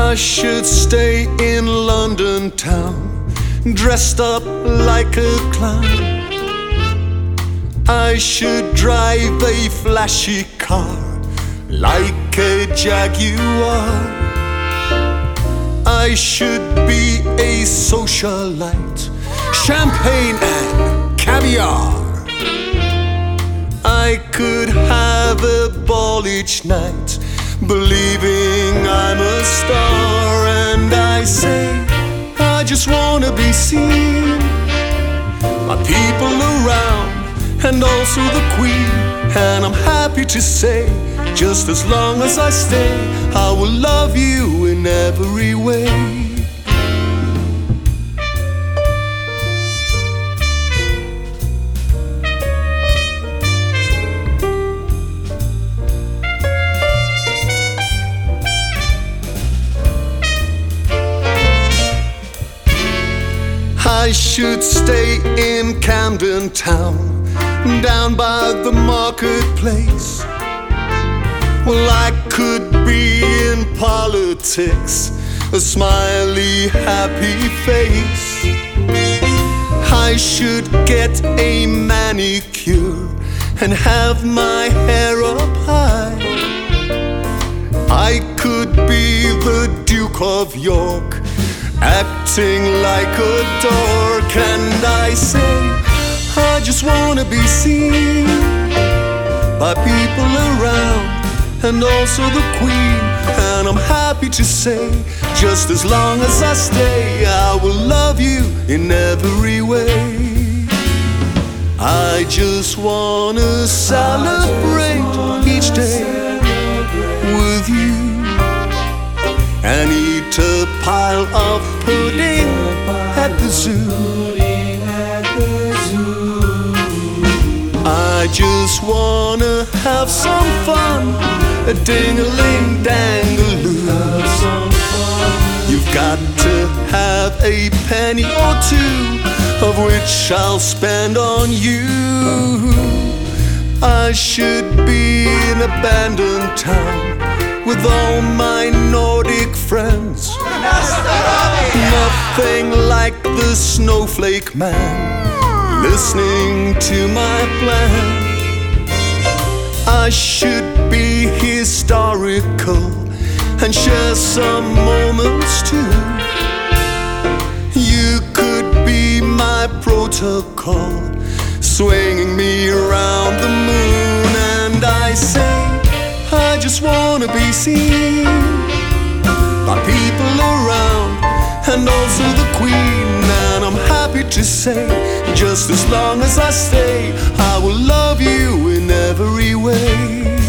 I should stay in London town, dressed up like a clown. I should drive a flashy car, like a Jaguar. I should be a socialite, champagne and caviar. I could have a ball each night, believing I'm a star. And I say, I just wanna be seen by people around, and also the Queen. And I'm happy to say, just as long as I stay, I will love you in every way. I should stay in Camden Town, down by the marketplace. Well, I could be in politics, a smiley, happy face. I should get a manicure and have my hair up high. I could be the Duke of York, acting like a dork. And I say, I just wanna be seen by people around, and also the Queen. And I'm happy to say, just as long as I stay, I will love you in every way. I just wanna celebrate each day with you, and eat a pile of pudding at the zoo. I just wanna have some fun, a ding-a-ling-dang-a-loo. You've got to have a penny or two, of which I'll spend on you. I should be in an abandoned town with all my Nordic friends. Nothing like the Snowflake Man, listening to my plan. I should be historical and share some moments too. You could be my protocol, swinging me around the moon. And I say, I just wanna be seen by people around, and also the Queen. And I'm happy to say, just as long as I stay, I will love you in every way.